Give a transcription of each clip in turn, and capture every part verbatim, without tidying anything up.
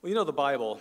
Well, you know, the Bible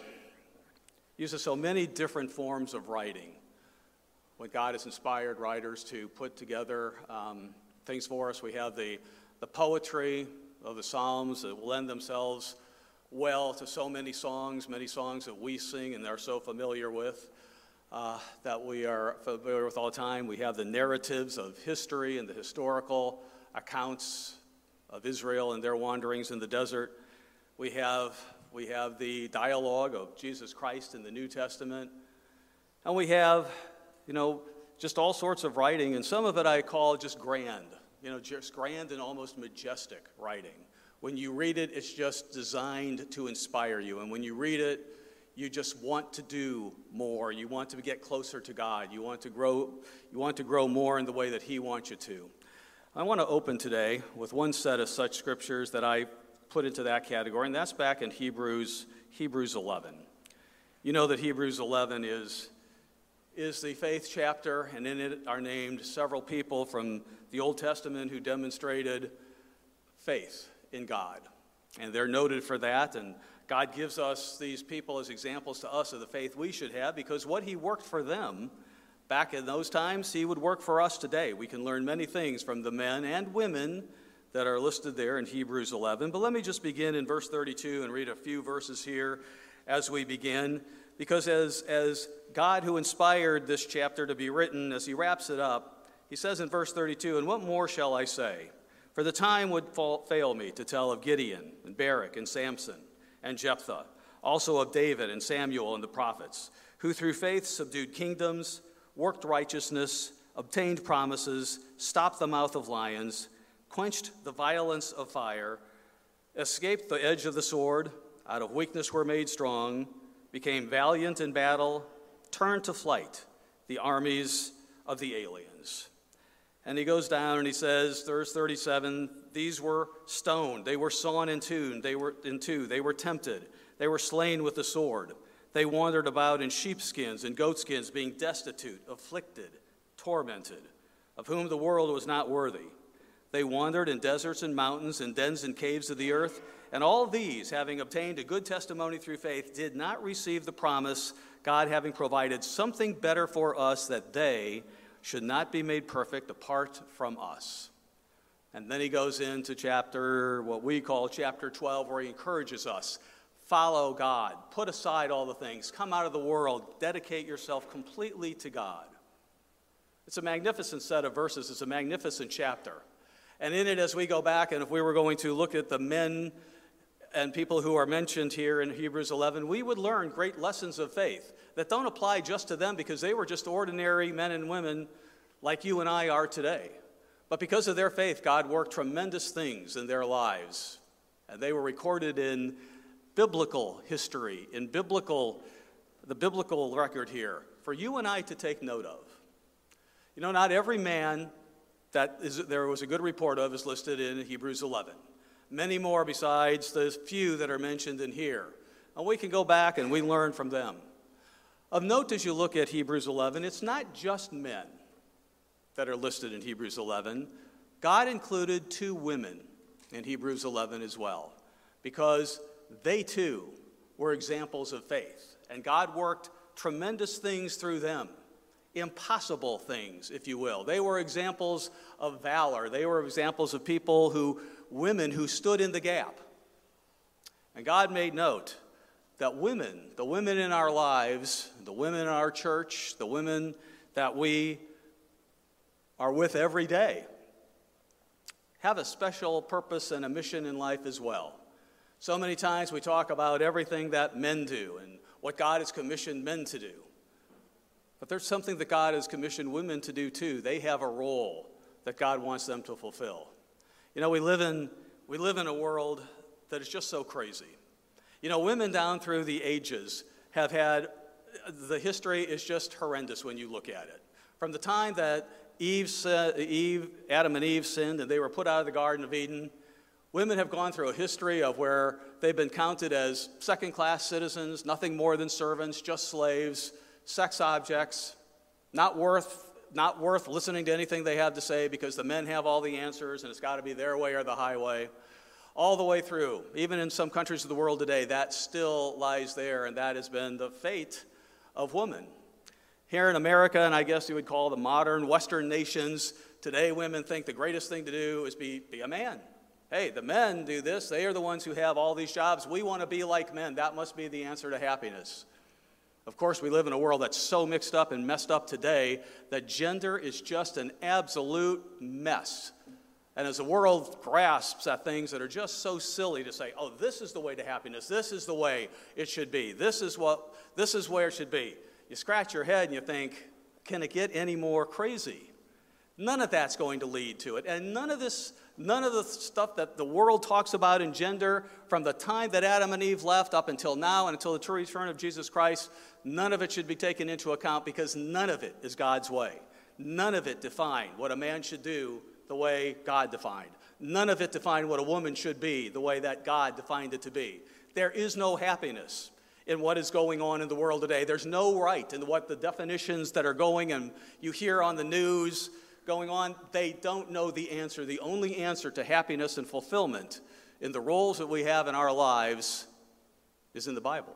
uses so many different forms of writing. When God has inspired writers to put together um, things for us, we have the, the poetry of the Psalms that lend themselves well to so many songs, many songs that we sing and are so familiar with, uh, that we are familiar with all the time. We have the narratives of history and the historical accounts of Israel and their wanderings in the desert. We have We have the dialogue of Jesus Christ in the New Testament. And we have, you know, just all sorts of writing, and some of it I call just grand, you know, just grand and almost majestic writing. When you read it, it's just designed to inspire you. And when you read it, you just want to do more. You want to get closer to God. You want to grow, you want to grow more in the way that He wants you to. I want to open today with one set of such scriptures that I put into that category, and that's back in Hebrews Hebrews eleven. You know that Hebrews eleven is, is the faith chapter, and in it are named several people from the Old Testament who demonstrated faith in God. And they're noted for that, and God gives us these people as examples to us of the faith we should have, because what He worked for them back in those times, He would work for us today. We can learn many things from the men and women that are listed there in Hebrews eleven. But let me just begin in verse thirty-two and read a few verses here as we begin, because as, as God, who inspired this chapter to be written, as He wraps it up, He says in verse thirty-two, "And what more shall I say? For the time would fall, fail me to tell of Gideon and Barak and Samson and Jephthah, also of David and Samuel and the prophets, who through faith subdued kingdoms, worked righteousness, obtained promises, stopped the mouth of lions, quenched the violence of fire, escaped the edge of the sword, out of weakness were made strong, became valiant in battle, turned to flight the armies of the aliens." And he goes down and he says, verse thirty-seven, "These were stoned, they were sawn in two, they were in two, they were tempted, they were slain with the sword. They wandered about in sheepskins and goatskins, being destitute, afflicted, tormented, of whom the world was not worthy. They wandered in deserts and mountains, in dens and caves of the earth, and all these, having obtained a good testimony through faith, did not receive the promise, God having provided something better for us, that they should not be made perfect apart from us." And then he goes into chapter, what we call chapter twelve, where he encourages us, follow God, put aside all the things, come out of the world, dedicate yourself completely to God. It's a magnificent set of verses. It's a magnificent chapter. And in it, as we go back, and if we were going to look at the men and people who are mentioned here in Hebrews eleven, we would learn great lessons of faith that don't apply just to them because they were just ordinary men and women like you and I are today. But because of their faith, God worked tremendous things in their lives. And they were recorded in biblical history, in biblical, the biblical record here, for you and I to take note of. You know, not every man that is, there was a good report of is listed in Hebrews eleven. Many more besides the few that are mentioned in here. And we can go back and we learn from them. Of note, as you look at Hebrews eleven, it's not just men that are listed in Hebrews eleven. God included two women in Hebrews eleven as well, because they too were examples of faith. And God worked tremendous things through them. Impossible things, if you will. They were examples of valor. They were examples of people who, women who stood in the gap. And God made note that women, the women in our lives, the women in our church, the women that we are with every day, have a special purpose and a mission in life as well. So many times we talk about everything that men do and what God has commissioned men to do. But there's something that God has commissioned women to do too. They have a role that God wants them to fulfill. You know, we live in we live in a world that is just so crazy. You know, women down through the ages have had, the history is just horrendous when you look at it. From the time that Eve, Eve, Adam and Eve sinned and they were put out of the Garden of Eden, women have gone through a history of where they've been counted as second-class citizens, nothing more than servants, just slaves, sex objects, not worth not worth listening to anything they have to say because the men have all the answers and it's got to be their way or the highway. all the way through. Even in some countries of the world today, that still lies there, and that has been the fate of women. Here in America, and I guess you would call the modern Western nations, today women think the greatest thing to do is be, be a man. Hey, the men do this. They are the ones who have all these jobs. We want to be like men. That must be the answer to happiness. Of course, we live in a world that's so mixed up and messed up today that gender is just an absolute mess. And as the world grasps at things that are just so silly to say, oh, this is the way to happiness. This is the way it should be. This is what, this is where it should be. You scratch your head and you think, can it get any more crazy? None of that's going to lead to it. And none of this, none of the stuff that the world talks about in gender from the time that Adam and Eve left up until now and until the true return of Jesus Christ, none of it should be taken into account because none of it is God's way. None of it defined what a man should do the way God defined. None of it defined what a woman should be the way that God defined it to be. There is no happiness in what is going on in the world today. There's no right in what the definitions that are going and you hear on the news going on. They don't know the answer. The only answer to happiness and fulfillment in the roles that we have in our lives is in the Bible.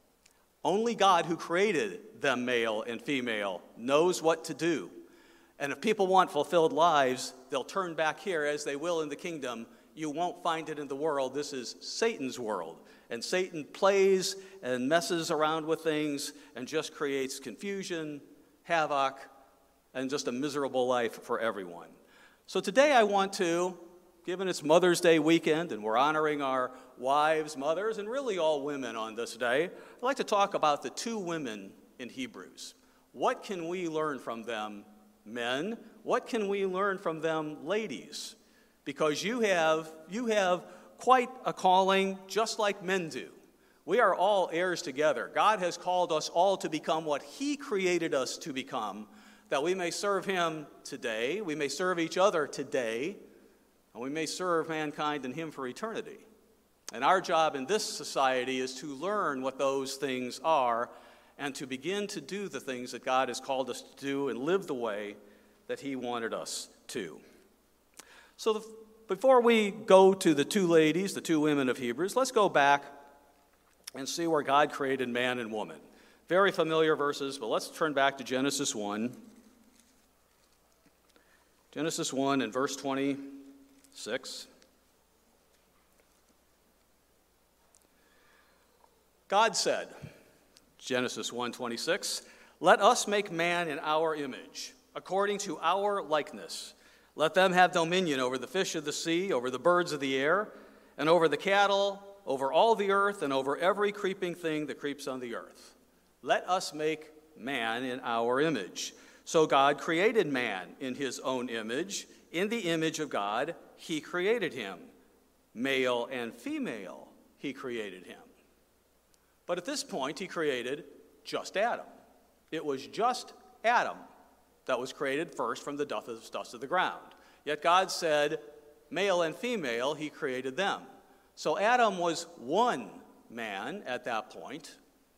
Only God, who created them male and female, knows what to do. And if people want fulfilled lives, they'll turn back here as they will in the kingdom. You won't find it in the world. This is Satan's world. And Satan plays and messes around with things and just creates confusion, havoc, and just a miserable life for everyone. So today I want to, given it's Mother's Day weekend and we're honoring our wives, mothers, and really all women on this day, I'd like to talk about the two women in Hebrews. What can we learn from them, men? What can we learn from them, ladies? Because you have, you have quite a calling just like men do. We are all heirs together. God has called us all to become what He created us to become, that we may serve Him today, we may serve each other today, and we may serve mankind and Him for eternity. And our job in this society is to learn what those things are and to begin to do the things that God has called us to do and live the way that He wanted us to. So the, before we go to the two ladies, the two women of Hebrews, let's go back and see where God created man and woman. Very familiar verses, but let's turn back to Genesis one. Genesis one and verse twenty-six. God said, Genesis one twenty-six, "Let us make man in our image, according to our likeness. Let them have dominion over the fish of the sea, over the birds of the air, and over the cattle, over all the earth, and over every creeping thing that creeps on the earth. Let us make man in our image." So God created man in His own image. In the image of God, He created him. Male and female, He created him. But at this point, He created just Adam. It was just Adam that was created first from the dust of the ground. Yet God said, male and female, He created them. So Adam was one man at that point.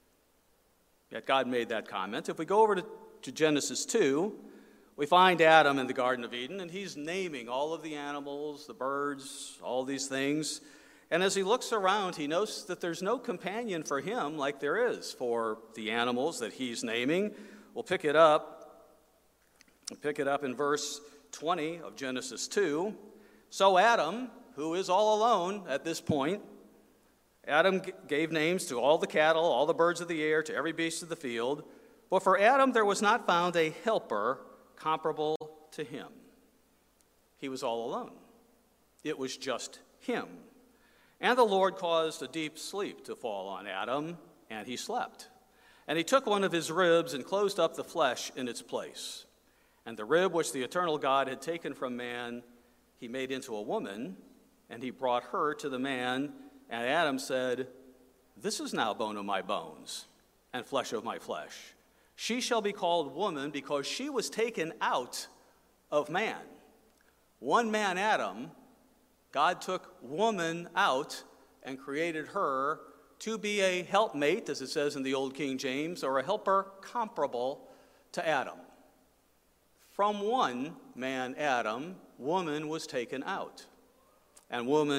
Yet God made that comment. If we go over to, to Genesis two, we find Adam in the Garden of Eden, and he's naming all of the animals, the birds, all these things. And as he looks around, he notes that there's no companion for him like there is for the animals that he's naming. We'll pick it up. We'll pick it up in verse twenty of Genesis two. So Adam, who is all alone at this point, Adam g- gave names to all the cattle, all the birds of the air, to every beast of the field. But for Adam there was not found a helper comparable to him. He was all alone. It was just him. And the Lord caused a deep sleep to fall on Adam, and he slept. And He took one of his ribs and closed up the flesh in its place. And the rib which the eternal God had taken from man, He made into a woman, and He brought her to the man. And Adam said, "This is now bone of my bones and flesh of my flesh. She shall be called woman because she was taken out of man." One man, Adam, God took woman out and created her to be a helpmate, as it says in the Old King James, or a helper comparable to Adam. From one man, Adam, woman was taken out. And woman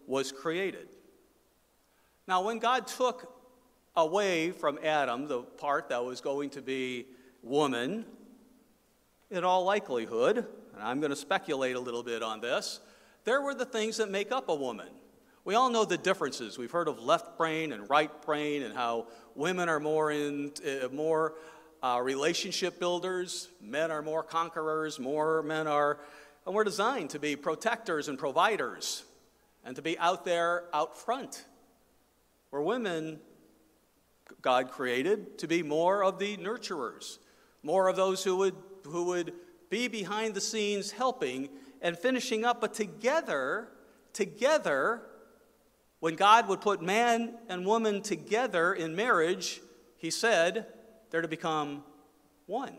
was created. Now, when God took away from Adam the part that was going to be woman, in all likelihood, and I'm going to speculate a little bit on this, there were the things that make up a woman. We all know the differences. We've heard of left brain and right brain and how women are more in uh, more uh, relationship builders, men are more conquerors, more men are, and we're designed to be protectors and providers and to be out there out front. Where women, God created to be more of the nurturers, more of those who would who would be behind the scenes helping and finishing up, but together, together, when God would put man and woman together in marriage, he said they're to become one.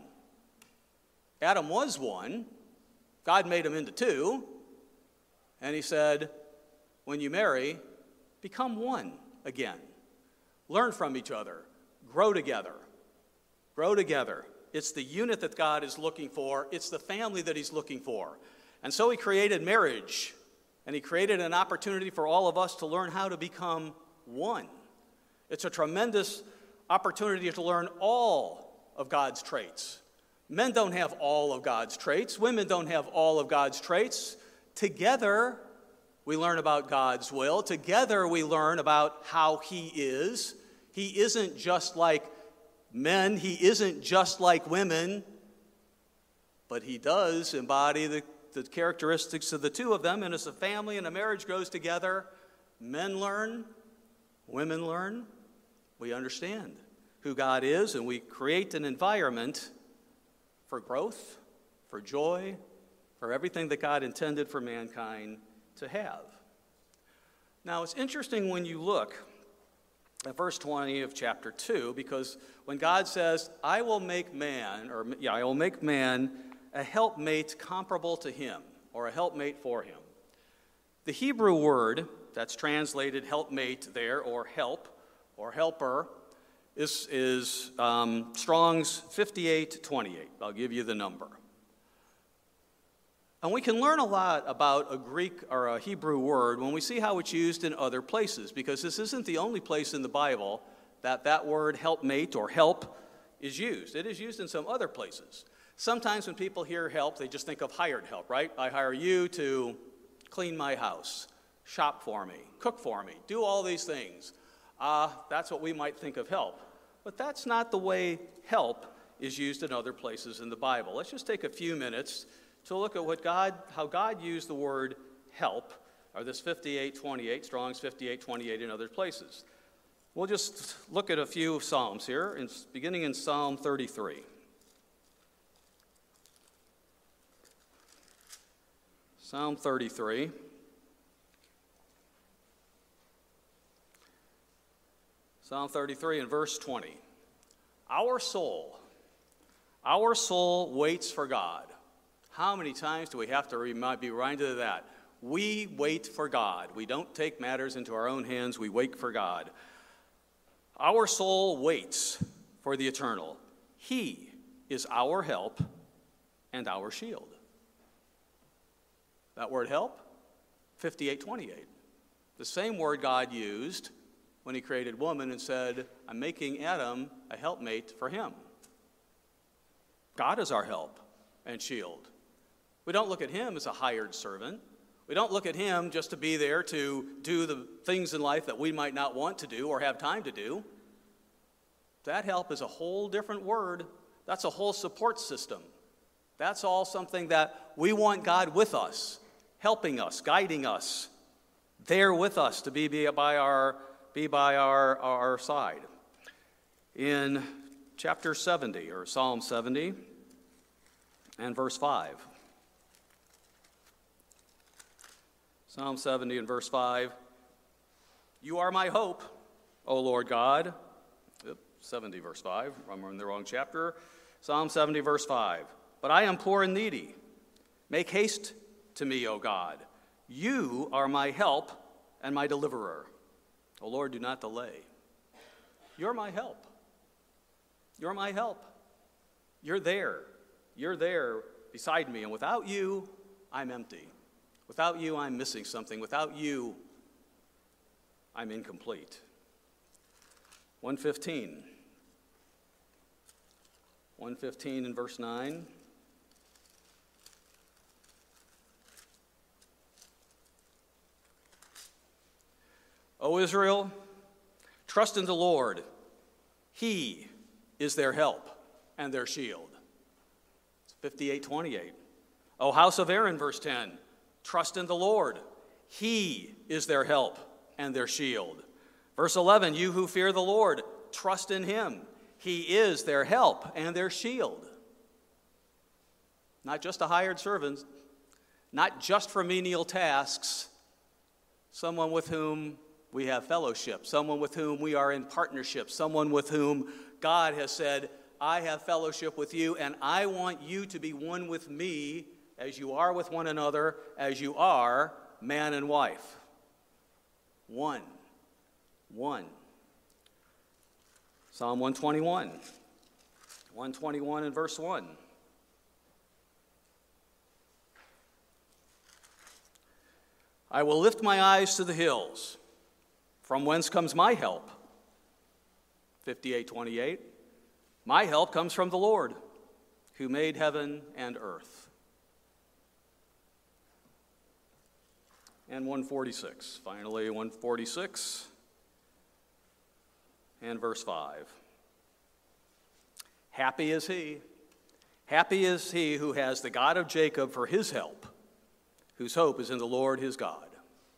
Adam was one. God made him into two. And he said, when you marry, become one again. Learn from each other. Grow together. Grow together. It's the unit that God is looking for. It's the family that he's looking for. And so he created marriage. And he created an opportunity for all of us to learn how to become one. It's a tremendous opportunity to learn all of God's traits. Men don't have all of God's traits. Women don't have all of God's traits. Together, we learn about God's will. Together, we learn about how he is. He isn't just like men. He isn't just like women. But he does embody the the characteristics of the two of them, and as a family and a marriage goes together, men learn, women learn, we understand who God is, and we create an environment for growth, for joy, for everything that God intended for mankind to have. Now, it's interesting when you look at verse twenty of chapter two, because when God says, I will make man, or yeah, I will make man a helpmate comparable to him, or a helpmate for him. The Hebrew word that's translated helpmate there, or help, or helper, is, is um, Strong's fifty-eight twenty-eight. I'll give you the number. And we can learn a lot about a Greek or a Hebrew word when we see how it's used in other places, because this isn't the only place in the Bible that that word helpmate or help is used. It is used in some other places. Sometimes when people hear help, they just think of hired help, right? I hire you to clean my house, shop for me, cook for me, do all these things. Uh, that's what we might think of help. But that's not the way help is used in other places in the Bible. Let's just take a few minutes to look at what God, how God used the word help, or this fifty-eight twenty-eight, Strong's fifty-eight twenty-eight in other places. We'll just look at a few Psalms here, in, beginning in Psalm thirty-three. Psalm thirty-three. Psalm thirty-three and verse twenty. Our soul, our soul waits for God. How many times do we have to remind, be reminded of that? We wait for God. We don't take matters into our own hands. We wait for God. Our soul waits for the eternal. He is our help and our shield. That word help, fifty-eight twenty-eight. The same word God used when he created woman and said, I'm making Adam a helpmate for him. God is our help and shield. We don't look at him as a hired servant. We don't look at him just to be there to do the things in life that we might not want to do or have time to do. That help is a whole different word. That's a whole support system. That's all something that we want God with us, helping us, guiding us, there with us to be, be by our be by our, our side. In chapter seventy, or Psalm seventy, and verse five. Psalm seventy and verse five. You are my hope, O Lord God. Oops, seventy verse five. I'm in the wrong chapter. Psalm seventy verse five. But I am poor and needy. Make haste to me, O God. You are my help and my deliverer. O Lord, do not delay. You're my help. You're my help. You're there. You're there beside me. And without you, I'm empty. Without you, I'm missing something. Without you, I'm incomplete. one fifteen. one fifteen in verse nine. O Israel, trust in the Lord. He is their help and their shield. It's fifty-eight twenty-eight. O house of Aaron, verse ten, trust in the Lord. He is their help and their shield. Verse eleven, you who fear the Lord, trust in him. He is their help and their shield. Not just a hired servant, not just for menial tasks, someone with whom we have fellowship, someone with whom we are in partnership, someone with whom God has said, I have fellowship with you, and I want you to be one with me as you are with one another, as you are man and wife. One. One. Psalm one twenty-one. one twenty-one and verse one. I will lift my eyes to the hills. From whence comes my help? fifty-eight twenty-eight. My help comes from the Lord, who made heaven and earth. And one forty-six. Finally, one forty-six and verse five. Happy is he, happy is he who has the God of Jacob for his help, whose hope is in the Lord his God.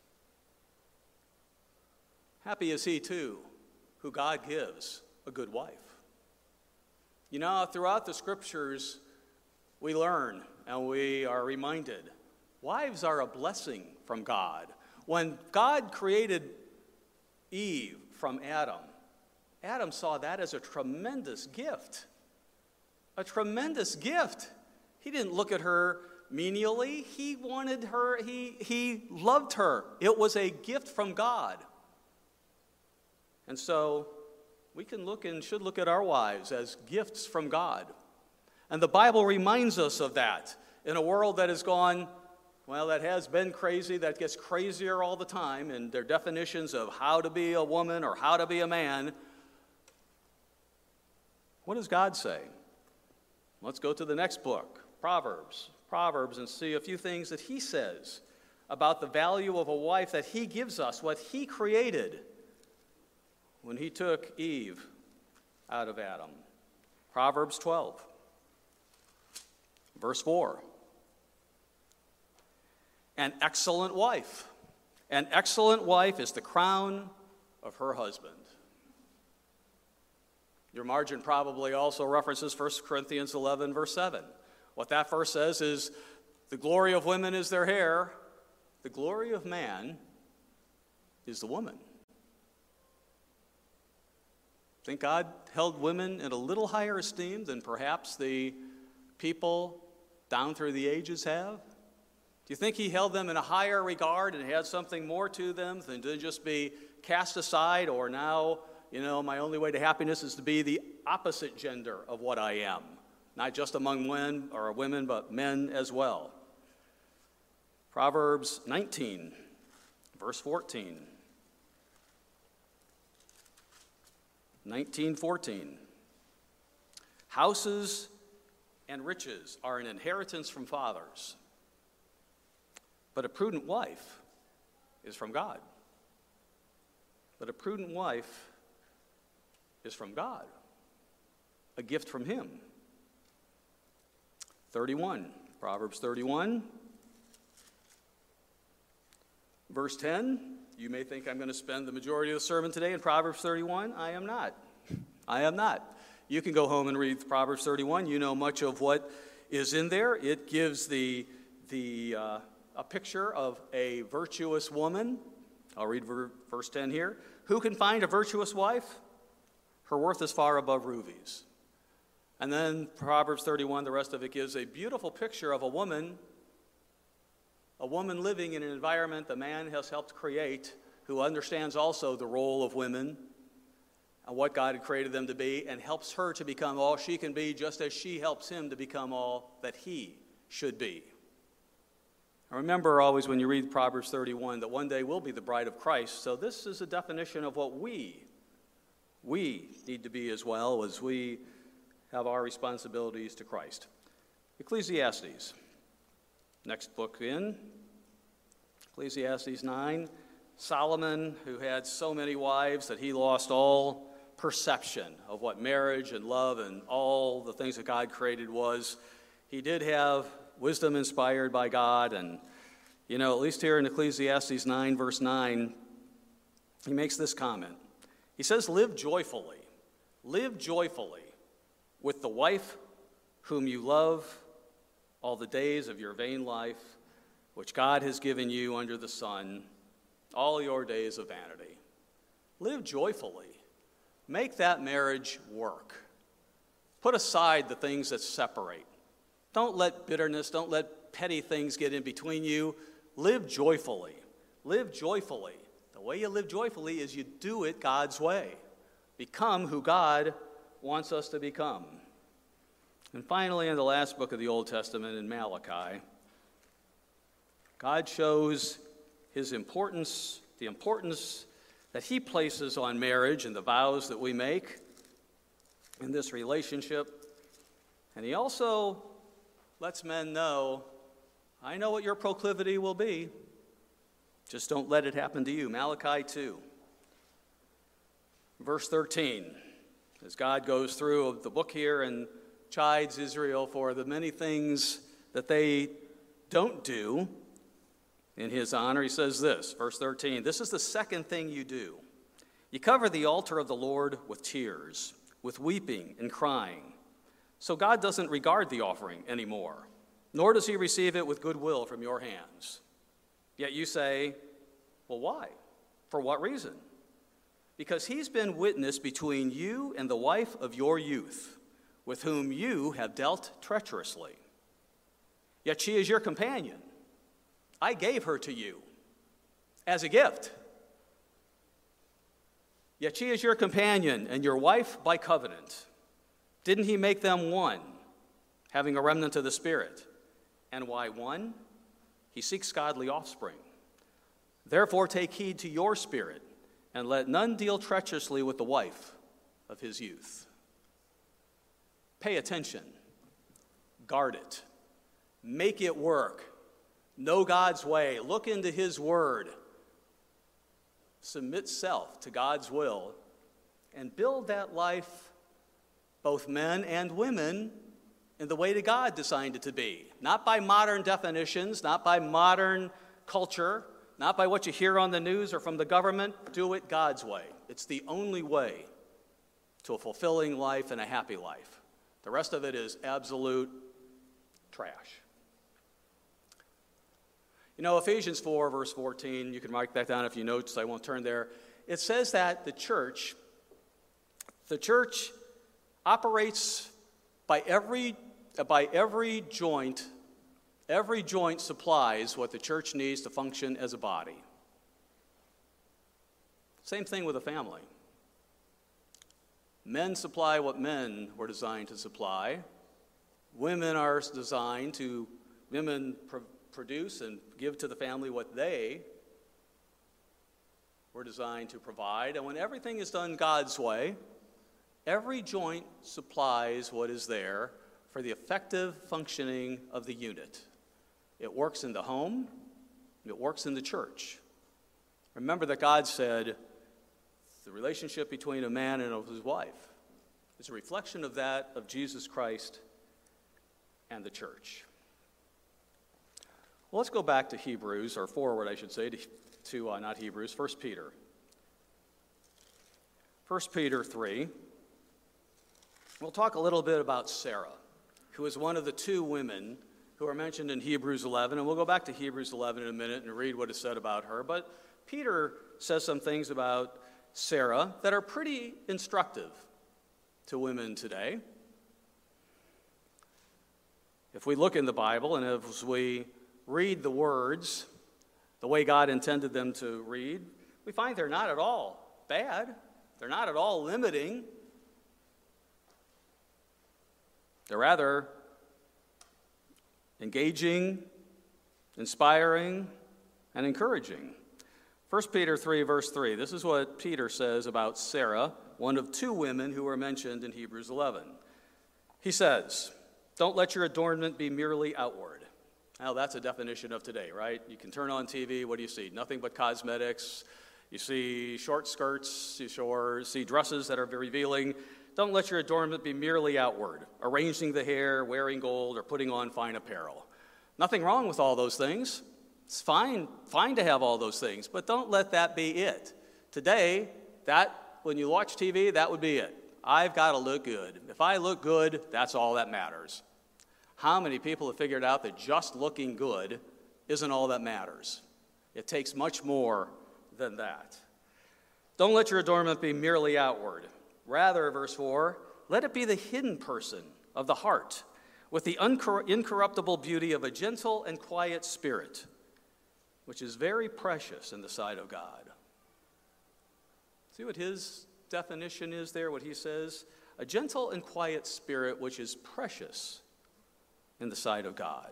Happy is he, too, who God gives a good wife. You know, throughout the scriptures, we learn and we are reminded, wives are a blessing from God. When God created Eve from Adam, Adam saw that as a tremendous gift. A tremendous gift. He didn't look at her menially. He wanted her, he, he loved her. It was a gift from God. And so we can look and should look at our wives as gifts from God. And the Bible reminds us of that in a world that has gone, well, that has been crazy, that gets crazier all the time in their definitions of how to be a woman or how to be a man. What does God say? Let's go to the next book, Proverbs. Proverbs, and see a few things that he says about the value of a wife that he gives us, what he created when he took Eve out of Adam. Proverbs twelve, verse four. An excellent wife. An excellent wife is the crown of her husband. Your margin probably also references First Corinthians eleven, verse seven. What that verse says is, the glory of women is their hair. The glory of man is the woman. Think God held women in a little higher esteem than perhaps the people down through the ages have? Do you think he held them in a higher regard and had something more to them than to just be cast aside, or now, you know, my only way to happiness is to be the opposite gender of what I am, not just among men or women, but men as well? Proverbs nineteen, verse fourteen. nineteen fourteen. Houses and riches are an inheritance from fathers, but a prudent wife is from God. But a prudent wife is from God, a gift from him. thirty-one, Proverbs thirty-one, verse ten. You may think I'm going to spend the majority of the sermon today in Proverbs thirty-one. I am not. I am not. You can go home and read Proverbs thirty-one. You know much of what is in there. It gives the, the uh, a picture of a virtuous woman. I'll read ver- verse ten here. Who can find a virtuous wife? Her worth is far above rubies. And then Proverbs thirty-one, the rest of it gives a beautiful picture of a woman A woman living in an environment the man has helped create, who understands also the role of women and what God had created them to be, and helps her to become all she can be, just as she helps him to become all that he should be. Remember always when you read Proverbs thirty-one that one day we'll be the bride of Christ. So this is a definition of what we, we need to be as well as we have our responsibilities to Christ. Ecclesiastes, next book in, Ecclesiastes nine. Solomon, who had so many wives that he lost all perception of what marriage and love and all the things that God created was. He did have wisdom inspired by God, and, you know, at least here in Ecclesiastes nine, verse nine, he makes this comment. He says, live joyfully, live joyfully with the wife whom you love all the days of your vain life, which God has given you under the sun, all your days of vanity. Live joyfully. Make that marriage work. Put aside the things that separate. Don't let bitterness, don't let petty things get in between you. Live joyfully. Live joyfully. The way you live joyfully is you do it God's way. Become who God wants us to become. And finally, in the last book of the Old Testament, in Malachi, God shows his importance, the importance that he places on marriage and the vows that we make in this relationship. And he also lets men know, I know what your proclivity will be. Just don't let it happen to you. Malachi two, verse thirteen, as God goes through the book here and chides Israel for the many things that they don't do in his honor, he says this, verse thirteen, this is the second thing you do. You cover the altar of the Lord with tears, with weeping and crying. So God doesn't regard the offering anymore, nor does he receive it with goodwill from your hands. Yet you say, well, why? For what reason? Because he's been witness between you and the wife of your youth, with whom you have dealt treacherously. Yet she is your companion. I gave her to you as a gift. Yet she is your companion and your wife by covenant. Didn't he make them one, having a remnant of the Spirit? And why one? He seeks godly offspring. Therefore take heed to your spirit, and let none deal treacherously with the wife of his youth. Pay attention. Guard it. Make it work. Know God's way. Look into his word. Submit self to God's will. And build that life, both men and women, in the way that God designed it to be. Not by modern definitions, not by modern culture, not by what you hear on the news or from the government. Do it God's way. It's the only way to a fulfilling life and a happy life. The rest of it is absolute trash. You know, Ephesians four, verse fourteen, you can write that down if you note, so I won't turn there. It says that the church, the church operates by every, by every joint, every joint supplies what the church needs to function as a body. Same thing with a family. Men supply what men were designed to supply. Women are designed to, women pro- produce and give to the family what they were designed to provide. And when everything is done God's way, every joint supplies what is there for the effective functioning of the unit. It works in the home, it works in the church. Remember that God said the relationship between a man and his wife is a reflection of that of Jesus Christ and the church. Well, let's go back to Hebrews, or forward, I should say, to, to uh, not Hebrews, First Peter. First Peter three. We'll talk a little bit about Sarah, who is one of the two women who are mentioned in Hebrews eleven, and we'll go back to Hebrews eleven in a minute and read what is said about her. But Peter says some things about Sarah that are pretty instructive to women today. If we look in the Bible and as we read the words the way God intended them to read, we find they're not at all bad. They're not at all limiting. They're rather engaging inspiring, and encouraging. First Peter three, verse three, this is what Peter says about Sarah, one of two women who are mentioned in Hebrews eleven. He says, "Don't let your adornment be merely outward." Now, that's a definition of today, right? You can turn on T V, what do you see? Nothing but cosmetics. You see short skirts, you see dresses that are revealing. Don't let your adornment be merely outward, arranging the hair, wearing gold, or putting on fine apparel. Nothing wrong with all those things. It's fine, fine to have all those things, but don't let that be it. Today, that when you watch T V, that would be it. I've got to look good. If I look good, that's all that matters. How many people have figured out that just looking good isn't all that matters? It takes much more than that. Don't let your adornment be merely outward. Rather, verse four, let it be the hidden person of the heart, with the uncor- incorruptible beauty of a gentle and quiet spirit, which is very precious in the sight of God. See what his definition is there, what he says? A gentle and quiet spirit, which is precious in the sight of God.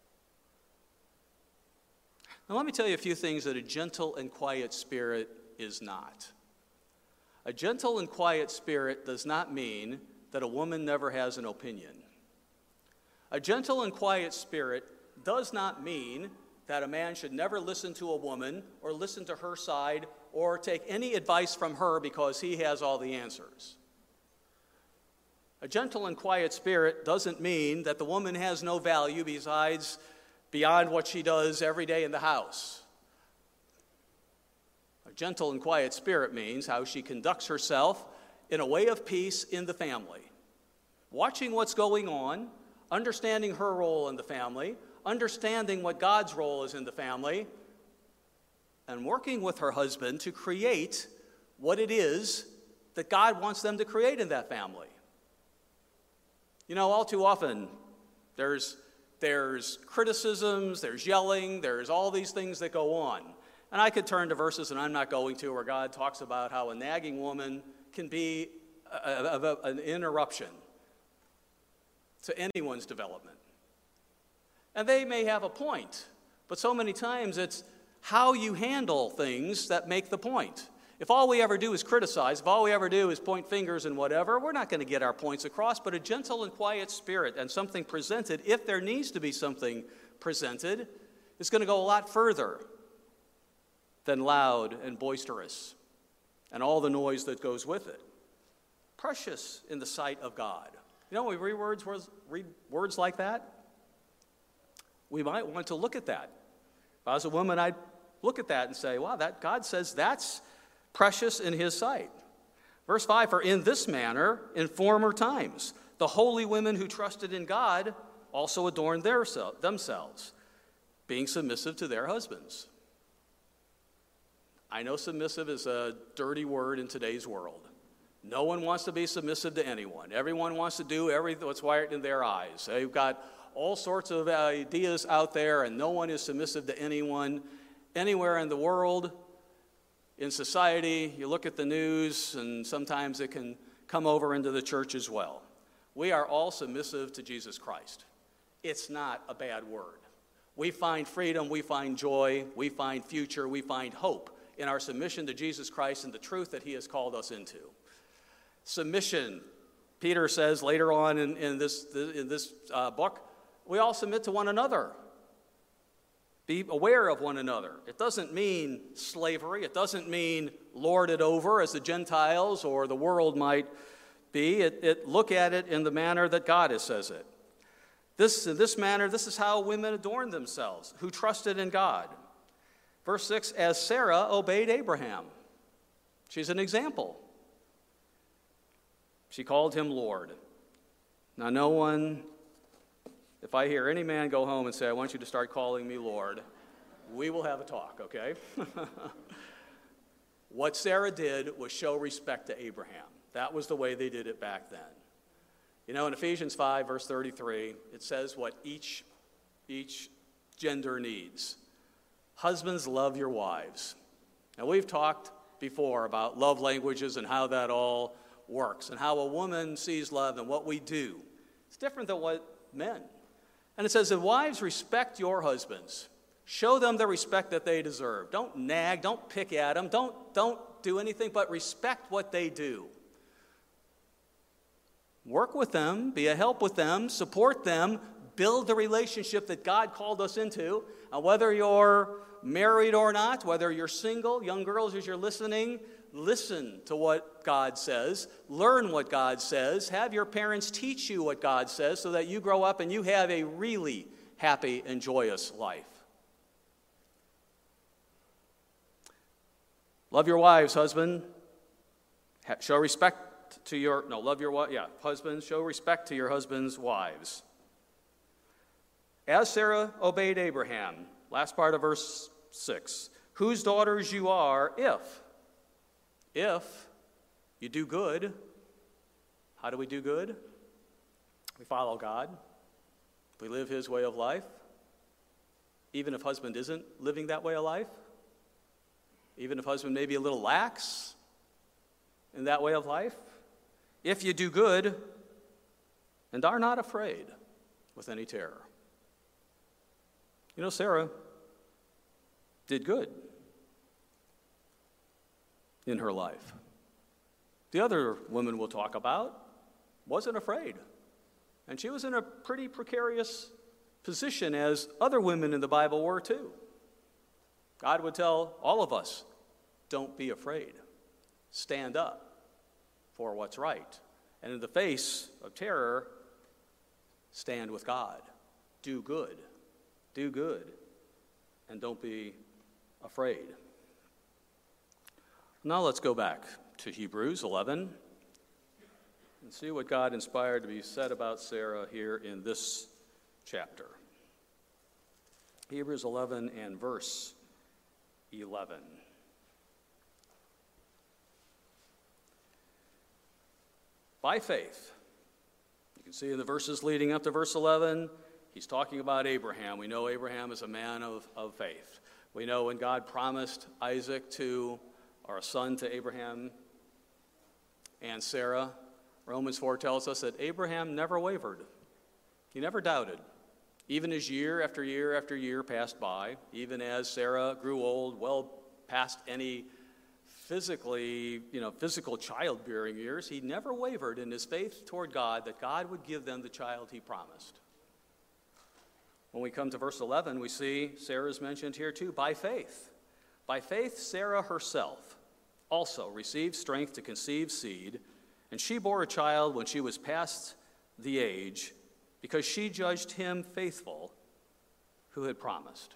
Now let me tell you a few things that a gentle and quiet spirit is not. A gentle and quiet spirit does not mean that a woman never has an opinion. A gentle and quiet spirit does not mean that a man should never listen to a woman or listen to her side or take any advice from her because he has all the answers. A gentle and quiet spirit doesn't mean that the woman has no value besides beyond what she does every day in the house. A gentle and quiet spirit means how she conducts herself in a way of peace in the family, watching what's going on, understanding her role in the family, understanding what God's role is in the family, and working with her husband to create what it is that God wants them to create in that family. You know, all too often, there's, there's criticisms, there's yelling, there's all these things that go on. And I could turn to verses, and I'm not going to, where God talks about how a nagging woman can be a, a, a, an interruption to anyone's development. And they may have a point, but so many times it's how you handle things that make the point. If all we ever do is criticize, if all we ever do is point fingers and whatever, we're not going to get our points across, but a gentle and quiet spirit and something presented, if there needs to be something presented, is going to go a lot further than loud and boisterous and all the noise that goes with it. Precious in the sight of God. You know, when we read words, read words like that, we might want to look at that. If I was a woman, I'd look at that and say, wow, that God says that's precious in his sight. Verse five, for in this manner, in former times, the holy women who trusted in God also adorned their, themselves, being submissive to their husbands. I know submissive is a dirty word in today's world. No one wants to be submissive to anyone. Everyone wants to do everything what's right in their eyes. They've got all sorts of ideas out there, and no one is submissive to anyone anywhere in the world. In society, you look at the news, and sometimes it can come over into the church as well. We are all submissive to Jesus Christ. It's not a bad word. We find freedom, we find joy, we find future, we find hope in our submission to Jesus Christ and the truth that he has called us into. Submission, Peter says later on in, in this, in this uh, book, we all submit to one another. Be aware of one another. It doesn't mean slavery. It doesn't mean lord it over as the Gentiles or the world might be. It, it look at it in the manner that God says it. This, in this manner, this is how women adorn themselves, who trusted in God. Verse six, as Sarah obeyed Abraham. She's an example. She called him Lord. Now, no one, if I hear any man go home and say, I want you to start calling me Lord, we will have a talk, okay? What Sarah did was show respect to Abraham. That was the way they did it back then. You know, in Ephesians five, verse thirty-three, it says what each, each gender needs. Husbands, love your wives. Now, we've talked before about love languages and how that all works and how a woman sees love and what we do. It's different than what men. And it says that wives, respect your husbands. Show them the respect that they deserve. Don't nag, don't pick at them, don't, don't do anything but respect what they do. Work with them, be a help with them, support them, build the relationship that God called us into. And whether you're married or not, whether you're single, young girls, as you're listening, listen to what God says, learn what God says, have your parents teach you what God says so that you grow up and you have a really happy and joyous life. Love your wives, husband. Show respect to your, no, love your wife, yeah, husbands, show respect to your husband's wives. As Sarah obeyed Abraham, last part of verse six, whose daughters you are if, if you do good. How do we do good? We follow God. We live his way of life. Even if husband isn't living that way of life. Even if husband may be a little lax in that way of life. If you do good and are not afraid with any terror. You know, Sarah did good in her life. The other woman we'll talk about wasn't afraid. And she was in a pretty precarious position, as other women in the Bible were too. God would tell all of us, don't be afraid. Stand up for what's right. And in the face of terror, stand with God. Do good. Do good. And don't be afraid. Now let's go back to Hebrews eleven and see what God inspired to be said about Sarah here in this chapter. Hebrews eleven and verse eleven. By faith, you can see in the verses leading up to verse eleven, he's talking about Abraham. We know Abraham is a man of, of faith. We know when God promised Isaac to, or a son to Abraham and Sarah, Romans four tells us that Abraham never wavered. He never doubted. Even as year after year after year passed by, even as Sarah grew old, well past any physically, you know, physical childbearing years, he never wavered in his faith toward God that God would give them the child he promised. When we come to verse eleven, we see Sarah's mentioned here too, by faith. By faith, Sarah herself also received strength to conceive seed, and she bore a child when she was past the age, because she judged him faithful who had promised.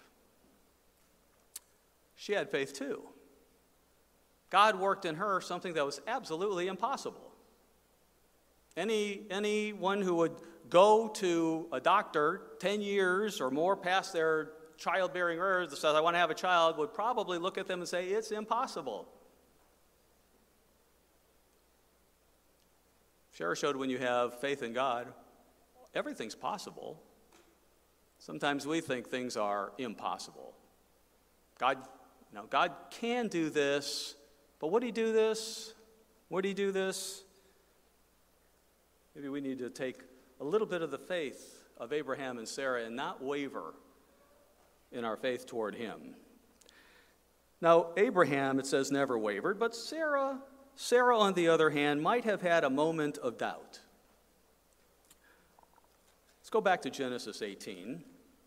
She had faith too. God worked in her something that was absolutely impossible. Any anyone who would go to a doctor ten years or more past their childbearing years that says, I want to have a child, would probably look at them and say, it's impossible. Shara showed when you have faith in God, everything's possible. Sometimes we think things are impossible. God, you know, God can do this, but would he do this? Would he do this? Maybe we need to take a little bit of the faith of Abraham and Sarah and not waver in our faith toward him. Now, Abraham, it says, never wavered, but Sarah, Sarah, on the other hand, might have had a moment of doubt. Let's go back to Genesis eighteen.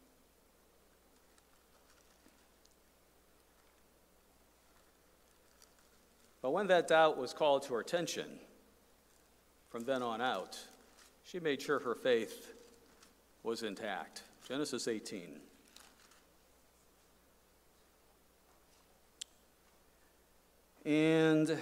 But when that doubt was called to her attention, from then on out, she made sure her faith was intact. Genesis eighteen. And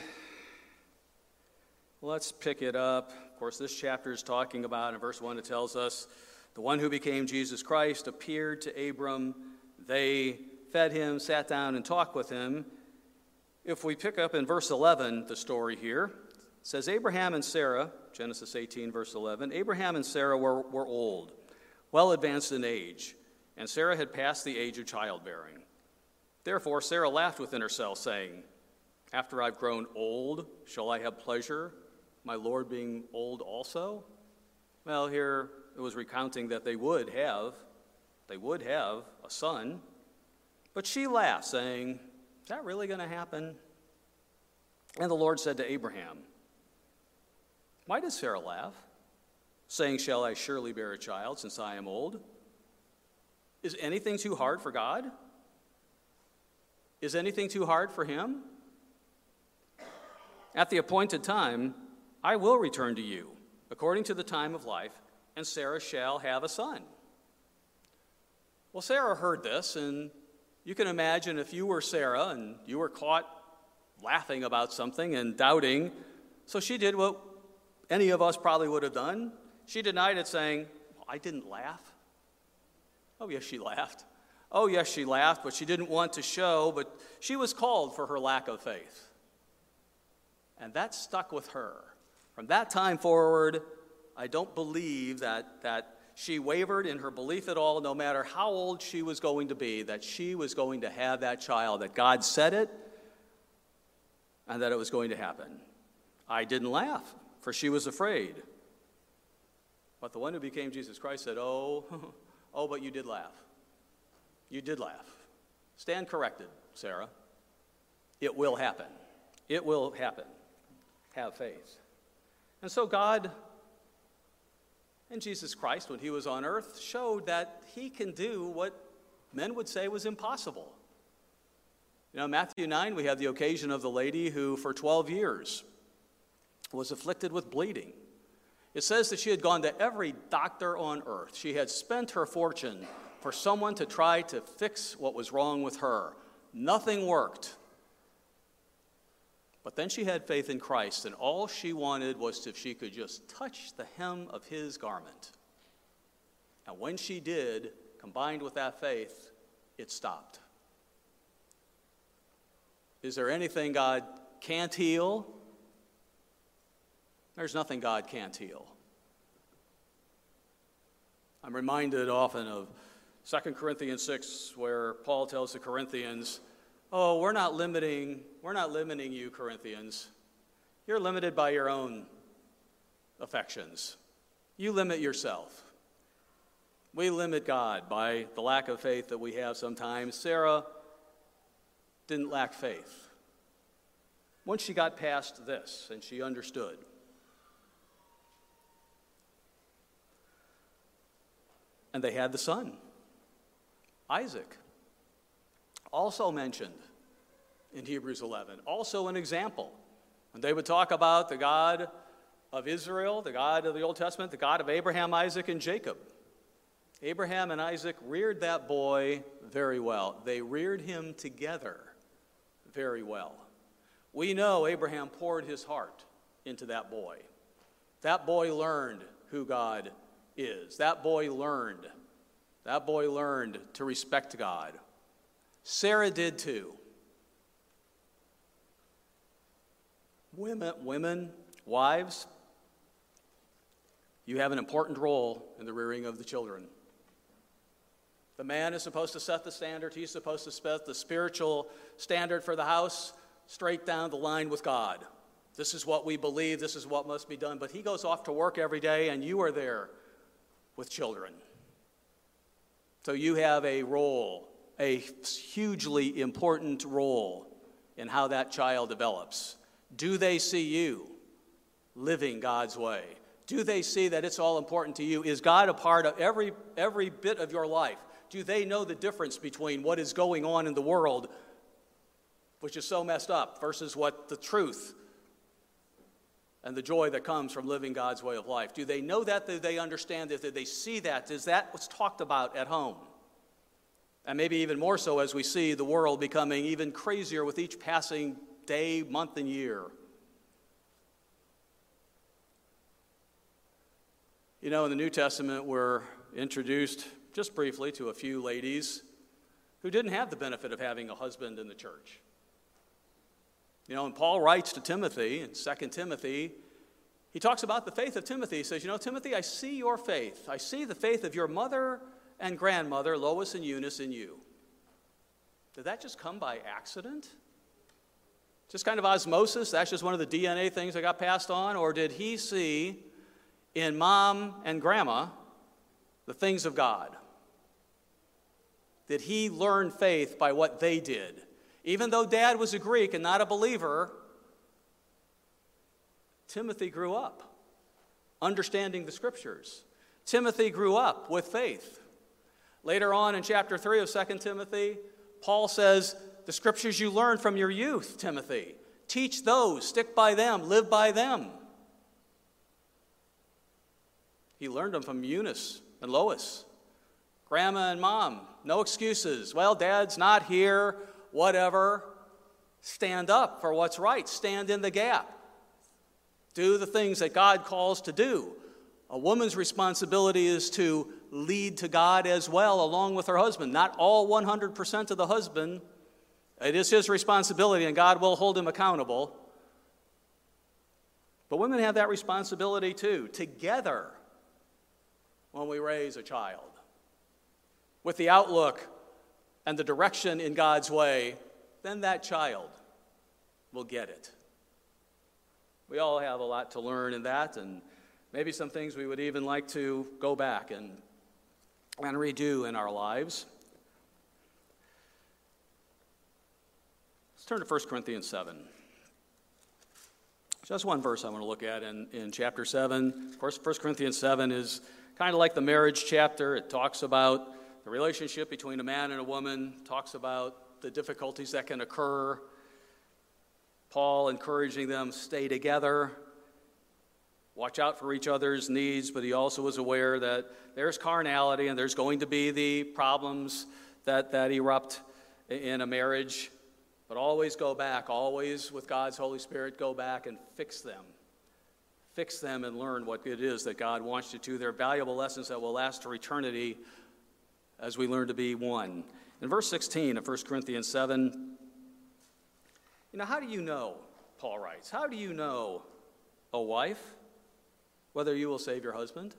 let's pick it up. Of course, this chapter is talking about, in verse one, it tells us, the one who became Jesus Christ appeared to Abram. They fed him, sat down, and talked with him. If we pick up in verse eleven, the story here, it says, Abraham and Sarah, Genesis eighteen, verse eleven, Abraham and Sarah were, were old, well advanced in age, and Sarah had passed the age of childbearing. Therefore, Sarah laughed within herself, saying, after I've grown old, shall I have pleasure, my Lord being old also? Well, here it was recounting that they would have, they would have a son, But she laughed, saying, "Is that really going to happen?" And the Lord said to Abraham, "Why does Sarah laugh, saying, 'Shall I surely bear a child since I am old?' Is anything too hard for God? Is anything too hard for him? At the appointed time, I will return to you, according to the time of life, and Sarah shall have a son." Well, Sarah heard this, and you can imagine if you were Sarah and you were caught laughing about something and doubting. So she did what any of us probably would have done. She denied it, saying, "I didn't laugh." Oh, yes, she laughed. Oh, yes, she laughed, but she didn't want to show, but she was called for her lack of faith. And that stuck with her. From that time forward, I don't believe that, that she wavered in her belief at all, no matter how old she was going to be, that she was going to have that child, that God said it, and that it was going to happen. I didn't laugh, for she was afraid. But the one who became Jesus Christ said, oh, oh, but you did laugh. You did laugh. Stand corrected, Sarah. It will happen. It will happen. Have faith. And so God and Jesus Christ, when he was on earth, showed that he can do what men would say was impossible. You know, in Matthew nine, we have the occasion of the lady who for twelve years was afflicted with bleeding. It says that she had gone to every doctor on earth. She had spent her fortune for someone to try to fix what was wrong with her. Nothing worked. But then she had faith in Christ, and all she wanted was if she could just touch the hem of his garment. And when she did, combined with that faith, it stopped. Is there anything God can't heal? There's nothing God can't heal. I'm reminded often of Second Corinthians six, where Paul tells the Corinthians, oh, we're not limiting, we're not limiting you, Corinthians. You're limited by your own affections. You limit yourself. We limit God by the lack of faith that we have sometimes. Sarah didn't lack faith. Once she got past this and she understood, and they had the son, Isaac, also mentioned in Hebrews eleven, also an example. And they would talk about the God of Israel, the God of the Old Testament, the God of Abraham, Isaac, and Jacob. Abraham and Isaac reared that boy very well. They reared him together very well. We know Abraham poured his heart into that boy. That boy learned who God is. That boy learned. That boy learned to respect God. Sarah did too. Women, women, wives, you have an important role in the rearing of the children. The man is supposed to set the standard. He's supposed to set the spiritual standard for the house straight down the line with God. This is what we believe. This is what must be done. But he goes off to work every day, and you are there with children. So you have a role, a hugely important role in how that child develops. Do they see you living God's way? Do they see that it's all important to you? Is God a part of every, every bit of your life? Do they know the difference between what is going on in the world, which is so messed up, versus what the truth and the joy that comes from living God's way of life? Do they know that? Do they understand that? Do they see that? Is that what's talked about at home? And maybe even more so as we see the world becoming even crazier with each passing day, month, and year. You know, in the New Testament, we're introduced just briefly to a few ladies who didn't have the benefit of having a husband in the church. You know, and Paul writes to Timothy in Second Timothy, he talks about the faith of Timothy. He says, you know, Timothy, I see your faith. I see the faith of your mother and grandmother, Lois and Eunice, in you. Did that just come by accident? Just kind of osmosis? That's just one of the D N A things that got passed on? Or did he see in mom and grandma the things of God? that he learned faith by what they did. Even though Dad was a Greek and not a believer, Timothy grew up understanding the Scriptures. Timothy grew up with faith. Later on in chapter three of Second Timothy, Paul says, the Scriptures you learned from your youth, Timothy, teach those, stick by them, live by them. He learned them from Eunice and Lois, Grandma and Mom. No excuses. Well, Dad's not here, whatever. Stand up for what's right. Stand in the gap. Do the things that God calls to do. A woman's responsibility is to lead to God as well, along with her husband. Not all one hundred percent of the husband. It is his responsibility, and God will hold him accountable. But women have that responsibility too, together, when we raise a child. With the outlook and the direction in God's way, then that child will get it. We all have a lot to learn in that, and maybe some things we would even like to go back and, and redo in our lives. Let's turn to First Corinthians seven. Just one verse I want to look at in, in chapter seven. Of course, First Corinthians seven is kind of like the marriage chapter. It talks about the relationship between a man and a woman, talks about the difficulties that can occur. Paul encouraging them, stay together, watch out for each other's needs, but he also was aware that there's carnality and there's going to be the problems that, that erupt in a marriage. But always go back, always with God's Holy Spirit, go back and fix them. Fix them and learn what it is that God wants you to. They're valuable lessons that will last to eternity as we learn to be one. In verse sixteen of First Corinthians seven, you know, how do you know, Paul writes, how do you know, O wife, whether you will save your husband?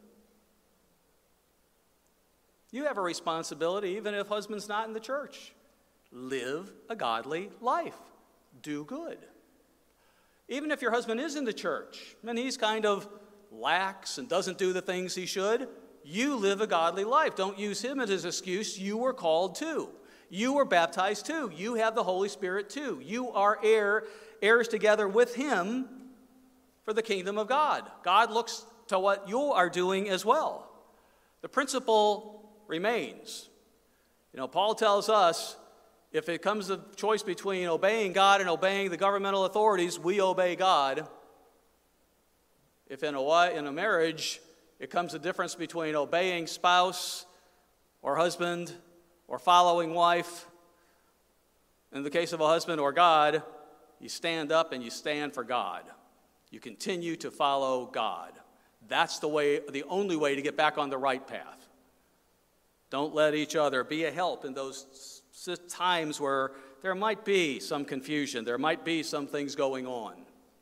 You have a responsibility even if husband's not in the church. Live a godly life. Do good. Even if your husband is in the church and he's kind of lax and doesn't do the things he should, you live a godly life. Don't use him as an excuse. You were called too. You were baptized too. You have the Holy Spirit too. You are heir, heirs together with him for the kingdom of God. God looks to what you are doing as well. The principle remains. You know, Paul tells us, if it comes to choice between obeying God and obeying the governmental authorities, we obey God. If in a, in a marriage, it comes to difference between obeying spouse or husband or following wife, in the case of a husband or God, you stand up and you stand for God. You continue to follow God. That's the way, the only way to get back on the right path. Don't let each other be a help in those times where there might be some confusion, there might be some things going on.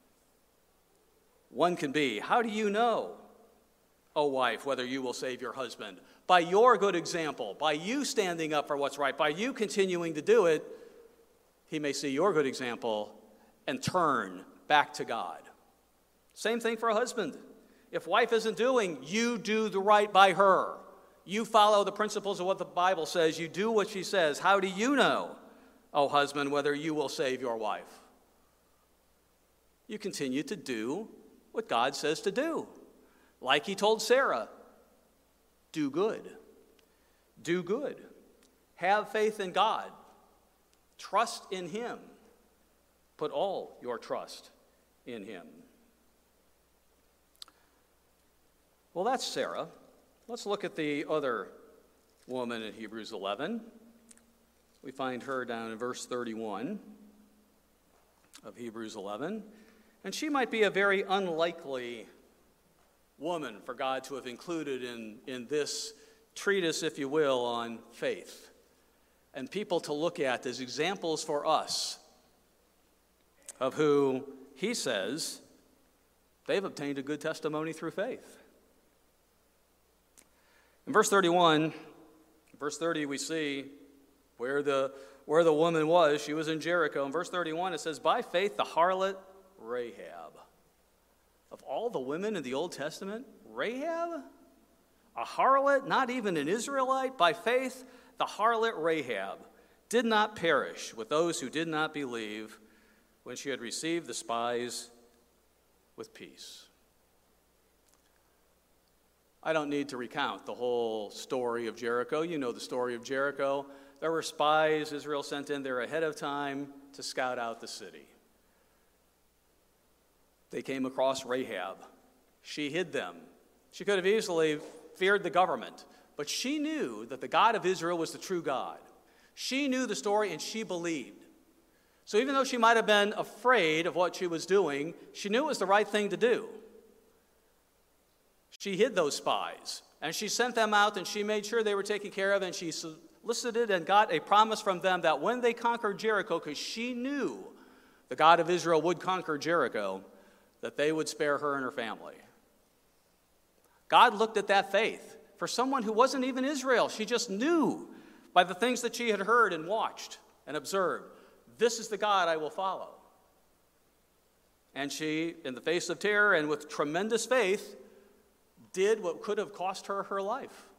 One can be, how do you know, O wife, whether you will save your husband? By your good example, by you standing up for what's right, by you continuing to do it, he may see your good example and turn back to God. Same thing for a husband. If wife isn't doing, you do the right by her. You follow the principles of what the Bible says. You do what she says. How do you know, O husband, whether you will save your wife? You continue to do what God says to do. Like he told Sarah, do good. Do good. Have faith in God. Trust in him. Put all your trust in him. Well, that's Sarah. Let's look at the other woman in Hebrews eleven. We find her down in verse thirty-one of Hebrews eleven. And she might be a very unlikely woman for God to have included in, in this treatise, if you will, on faith. And people to look at as examples for us of who he says they've obtained a good testimony through faith. In verse thirty-one, verse thirty, we see where the, where the woman was. She was in Jericho. In verse thirty-one, it says, by faith, the harlot Rahab. Of all the women in the Old Testament, Rahab, a harlot, not even an Israelite, by faith, the harlot Rahab, did not perish with those who did not believe when she had received the spies with peace. I don't need to recount the whole story of Jericho. You know the story of Jericho. There were spies Israel sent in there ahead of time to scout out the city. They came across Rahab. She hid them. She could have easily feared the government, but she knew that the God of Israel was the true God. She knew the story and she believed. So even though she might have been afraid of what she was doing, she knew it was the right thing to do. She hid those spies, and she sent them out, and she made sure they were taken care of, and she solicited and got a promise from them that when they conquered Jericho, because she knew the God of Israel would conquer Jericho, that they would spare her and her family. God looked at that faith for someone who wasn't even Israel. She just knew by the things that she had heard and watched and observed, this is the God I will follow. And she, in the face of terror and with tremendous faith, did what could have cost her her life.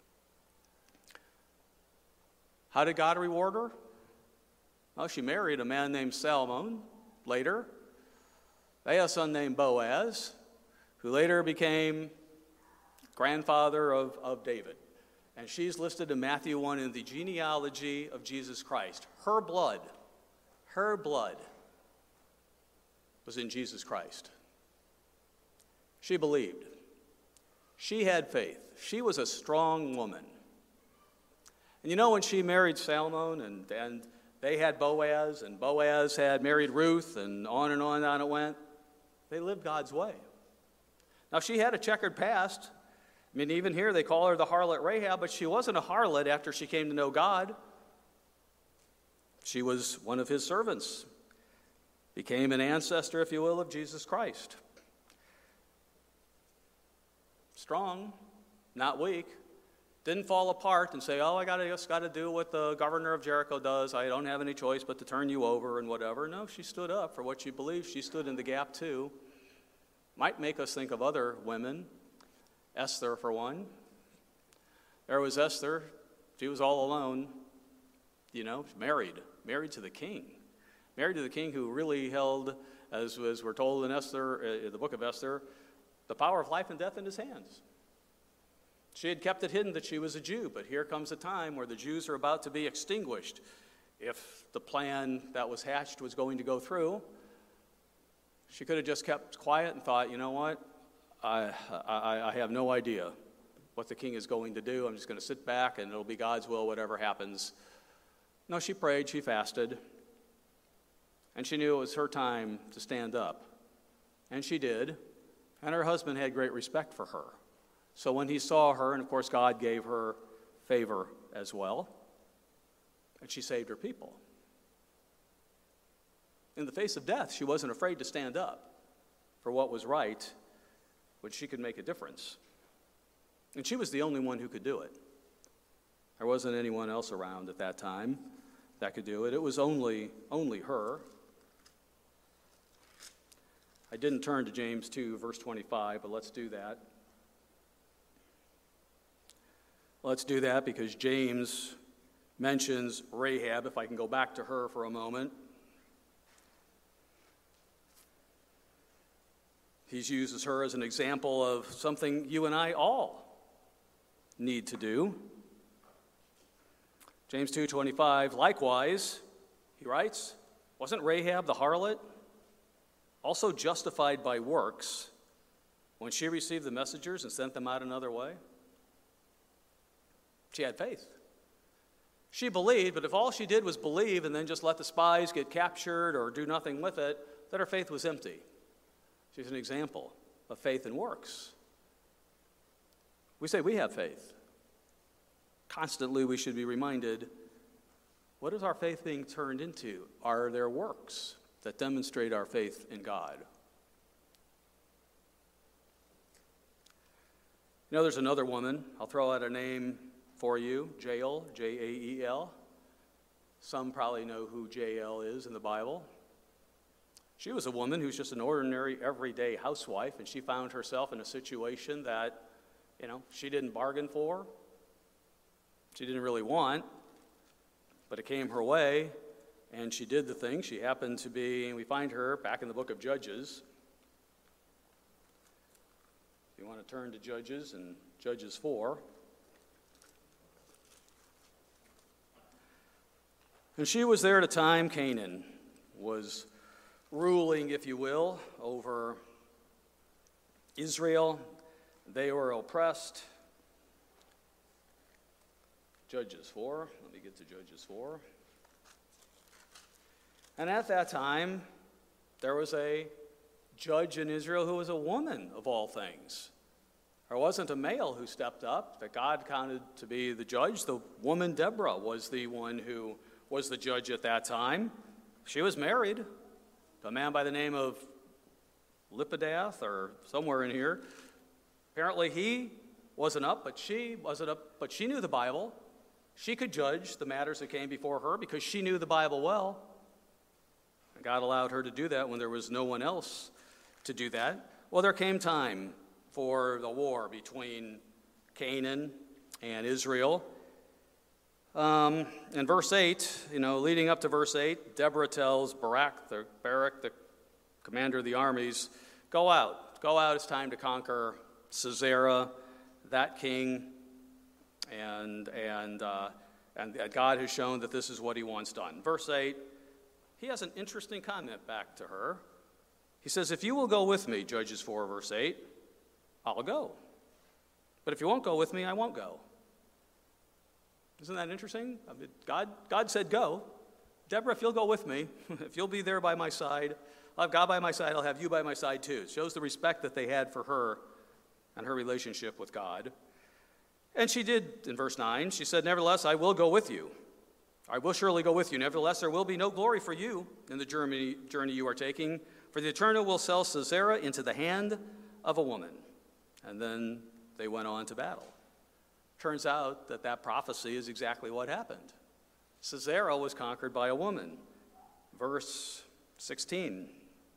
How did God reward her? Well, she married a man named Salmon later. They had a son named Boaz, who later became grandfather of, of David. And she's listed in Matthew one in the genealogy of Jesus Christ. Her blood, her blood was in Jesus Christ. She believed. She had faith. She was a strong woman. And you know, when she married Salmon, and, and they had Boaz, and Boaz had married Ruth, and on and on and on it went, they lived God's way. Now, she had a checkered past. I mean, even here they call her the harlot Rahab, but she wasn't a harlot after she came to know God. She was one of his servants, became an ancestor, if you will, of Jesus Christ. Strong, not weak. Didn't fall apart and say, oh, I gotta, just got to do what the governor of Jericho does. I don't have any choice but to turn you over and whatever. No, she stood up for what she believed. She stood in the gap too. Might make us think of other women. Esther, for one. There was Esther. She was all alone, you know, married, married to the king. Married to the king who really held, as, as we're told in Esther, uh, the book of Esther, the power of life and death in his hands. She had kept it hidden that she was a Jew, but here comes a time where the Jews are about to be extinguished. If the plan that was hatched was going to go through, she could have just kept quiet and thought, you know what, I, I, I have no idea what the king is going to do. I'm just going to sit back and it'll be God's will, whatever happens. No, she prayed, she fasted, and she knew it was her time to stand up. And she did. And her husband had great respect for her. So when he saw her, and of course God gave her favor as well, and she saved her people. In the face of death, she wasn't afraid to stand up for what was right, when she could make a difference. And she was the only one who could do it. There wasn't anyone else around at that time that could do it. It was only, only her. I didn't turn to James two, verse twenty-five, but let's do that. Let's do that because James mentions Rahab, if I can go back to her for a moment. He uses her as an example of something you and I all need to do. James two twenty-five, likewise, he writes, wasn't Rahab the harlot also justified by works when she received the messengers and sent them out another way? She had faith. She believed, but if all she did was believe and then just let the spies get captured or do nothing with it, then her faith was empty. She's an example of faith and works. We say we have faith. Constantly we should be reminded, what is our faith being turned into? Are there works that demonstrate our faith in God? You know, there's another woman. I'll throw out a name for you, Jael, J A E L. Some probably know who Jael is in the Bible. She was a woman who's just an ordinary, everyday housewife, and she found herself in a situation that, you know, she didn't bargain for. she didn't really want, but it came her way, and she did the thing. She happened to be, and we find her back in the book of Judges. If you want to turn to Judges and Judges four. And she was there at a time Canaan was ruling, if you will, over Israel. They were oppressed. Judges four. Let me get to Judges four. And at that time, there was a judge in Israel who was a woman, of all things. There wasn't a male who stepped up that God counted to be the judge. The woman Deborah was the one who was the judge at that time. She was married to a man by the name of Lipidath, or somewhere in here. Apparently he wasn't up, but she wasn't up, but she knew the Bible. She could judge the matters that came before her because she knew the Bible well. And God allowed her to do that when there was no one else to do that. Well, there came time for the war between Canaan and Israel. Um, in verse eight, you know, leading up to verse eight, Deborah tells Barak, the, Barak, the commander of the armies, go out. Go out, it's time to conquer Sisera, that king, and, and, uh, and God has shown that this is what he wants done. Verse eight, he has an interesting comment back to her. He says, if you will go with me, Judges four, verse eight, I'll go. But if you won't go with me, I won't go. Isn't that interesting? I mean, God, God said go. Deborah, if you'll go with me, if you'll be there by my side, I'll have God by my side, I'll have you by my side too. It shows the respect that they had for her and her relationship with God. And she did, in verse nine, she said, nevertheless, I will go with you. I will surely go with you. Nevertheless, there will be no glory for you in the journey, journey you are taking, for the Eternal will sell Sisera into the hand of a woman. And then they went on to battle. Turns out that that prophecy is exactly what happened. Sisera was conquered by a woman. Verse sixteen.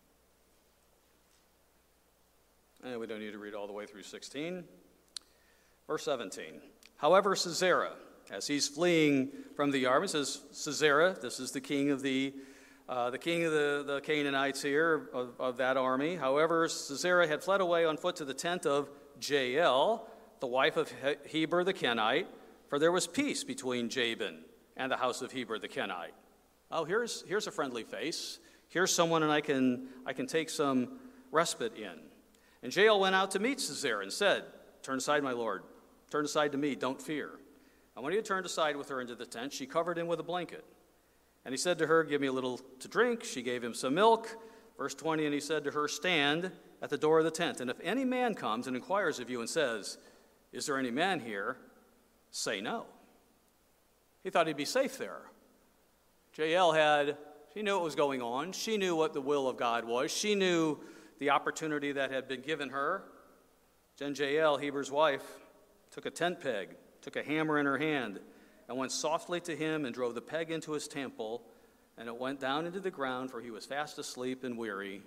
And we don't need to read all the way through sixteen. Verse seventeen. However, Sisera, as he's fleeing from the army, says Sisera, this is the king of the uh, the king of the, the Canaanites here of, of that army. However, Sisera had fled away on foot to the tent of Jael, the wife of Heber the Kenite, for there was peace between Jabin and the house of Heber the Kenite. Oh, here's here's a friendly face. Here's someone and I can I can take some respite in. And Jael went out to meet Sisera and said, turn aside, my lord. Turn aside to me, don't fear. And when he had turned aside with her into the tent, she covered him with a blanket. And he said to her, give me a little to drink. She gave him some milk. Verse twenty, and he said to her, stand at the door of the tent. And if any man comes and inquires of you and says, is there any man here? Say no. He thought he'd be safe there. Jael had, she knew what was going on. She knew what the will of God was. She knew the opportunity that had been given her. Then Jael, Heber's wife, took a tent peg, took a hammer in her hand, and went softly to him and drove the peg into his temple, and it went down into the ground, for he was fast asleep and weary.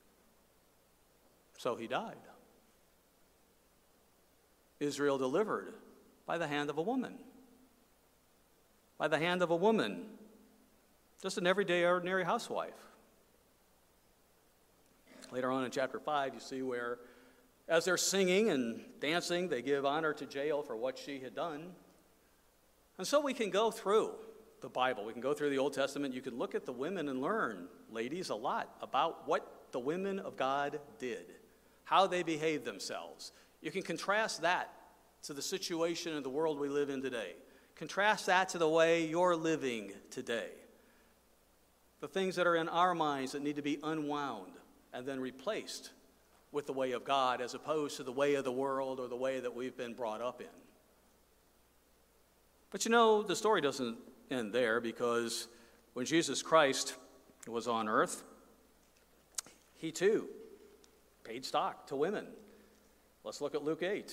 So he died. Israel delivered by the hand of a woman. By the hand of a woman. Just an everyday, ordinary housewife. Later on in chapter five, you see where, as they're singing and dancing, they give honor to Jael for what she had done. And so we can go through the Bible. We can go through the Old Testament. You can look at the women and learn, ladies, a lot about what the women of God did, how they behaved themselves. You can contrast that to the situation in the world we live in today. Contrast that to the way you're living today. The things that are in our minds that need to be unwound and then replaced with the way of God as opposed to the way of the world or the way that we've been brought up in. But you know, the story doesn't end there, because when Jesus Christ was on earth, he too paid stock to women. Let's look at Luke eight.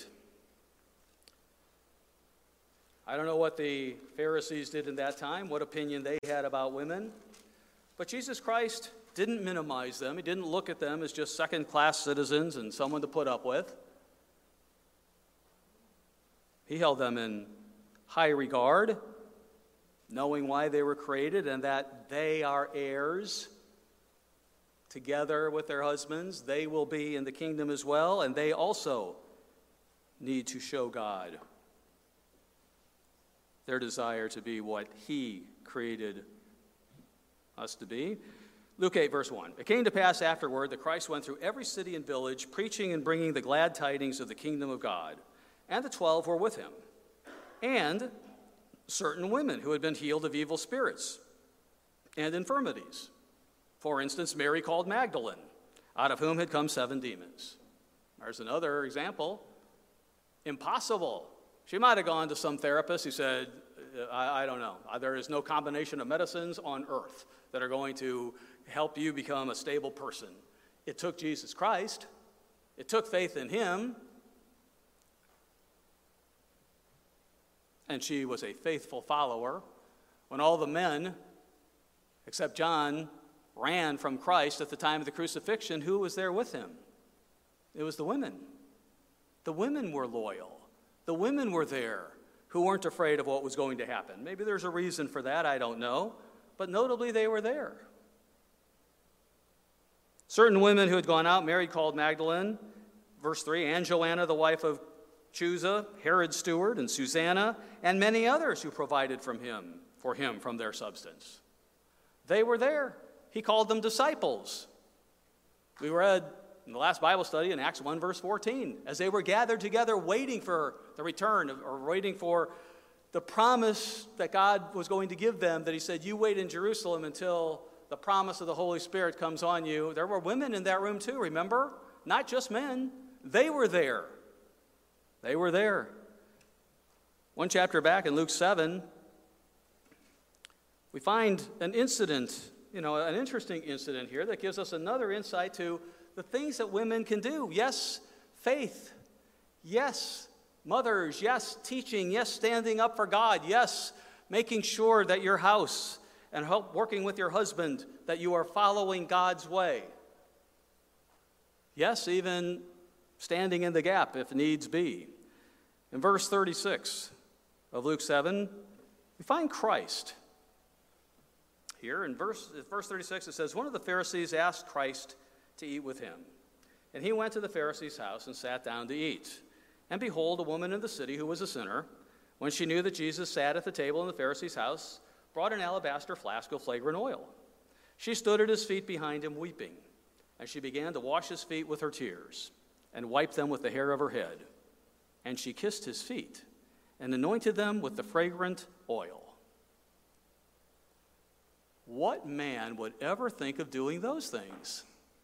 I don't know what the Pharisees did in that time, what opinion they had about women, but Jesus Christ didn't minimize them. He didn't look at them as just second-class citizens and someone to put up with. He held them in high regard, knowing why they were created and that they are heirs. Together with their husbands, they will be in the kingdom as well, and they also need to show God their desire to be what he created us to be. Luke eight, verse one. It came to pass afterward that Christ went through every city and village, preaching and bringing the glad tidings of the kingdom of God. And the twelve were with him. And certain women who had been healed of evil spirits and infirmities. For instance, Mary called Magdalene, out of whom had come seven demons. There's another example. Impossible. She might have gone to some therapist who said, I, I don't know. There is no combination of medicines on earth that are going to help you become a stable person. It took Jesus Christ. It took faith in him. And she was a faithful follower. When all the men, except John, ran from Christ at the time of the crucifixion, who was there with him? It was the women. The women were loyal. The women were there who weren't afraid of what was going to happen. Maybe there's a reason for that, I don't know. But notably, they were there. Certain women who had gone out, Mary called Magdalene, verse three, and Joanna, the wife of Chuza, Herod's steward, and Susanna, and many others who provided from him, for him from their substance. They were there. He called them disciples. We read in the last Bible study in Acts one, verse fourteen, as they were gathered together waiting for the return, or waiting for the promise that God was going to give them, that he said, you wait in Jerusalem until the promise of the Holy Spirit comes on you. There were women in that room too, remember? Not just men. They were there. They were there. One chapter back in Luke seven, we find an incident, you know, an interesting incident here that gives us another insight to the things that women can do. Yes, faith. Yes, mothers. Yes, teaching. Yes, standing up for God. Yes, making sure that your house and help working with your husband, that you are following God's way. Yes, even standing in the gap if needs be. In verse thirty-six of Luke seven, we find Christ. Here in verse, verse thirty-six, it says, one of the Pharisees asked Christ to eat with him. And he went to the Pharisee's house and sat down to eat. And behold, a woman in the city who was a sinner, when she knew that Jesus sat at the table in the Pharisee's house, brought an alabaster flask of fragrant oil. She stood at his feet behind him weeping, and she began to wash his feet with her tears and wiped them with the hair of her head. And she kissed his feet and anointed them with the fragrant oil. What man would ever think of doing those things?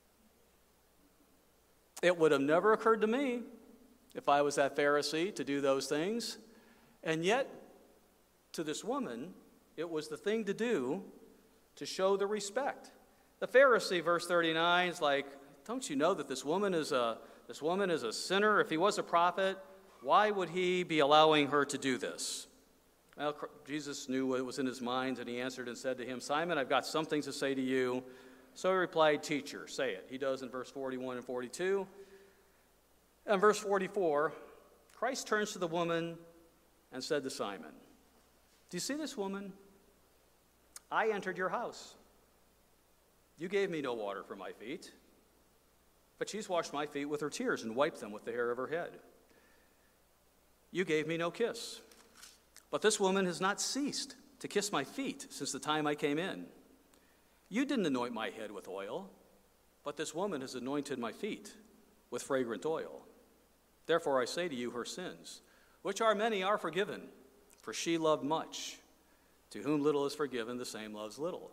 It would have never occurred to me if I was that Pharisee to do those things. And yet, to this woman, it was the thing to do to show the respect. The Pharisee, verse thirty-nine, is like, don't you know that this woman is a this woman is a sinner? If he was a prophet, why would he be allowing her to do this? Well, Jesus knew what was in his mind, and he answered and said to him, Simon, I've got something to say to you. So he replied, Teacher, say it. He does in verse forty-one and forty-two. And verse forty-four, Christ turns to the woman and said to Simon, do you see this woman? I entered your house. You gave me no water for my feet, but she's washed my feet with her tears and wiped them with the hair of her head. You gave me no kiss, but this woman has not ceased to kiss my feet since the time I came in. You didn't anoint my head with oil, but this woman has anointed my feet with fragrant oil. Therefore I say to you, her sins, which are many, are forgiven, for she loved much. To whom little is forgiven, the same loves little.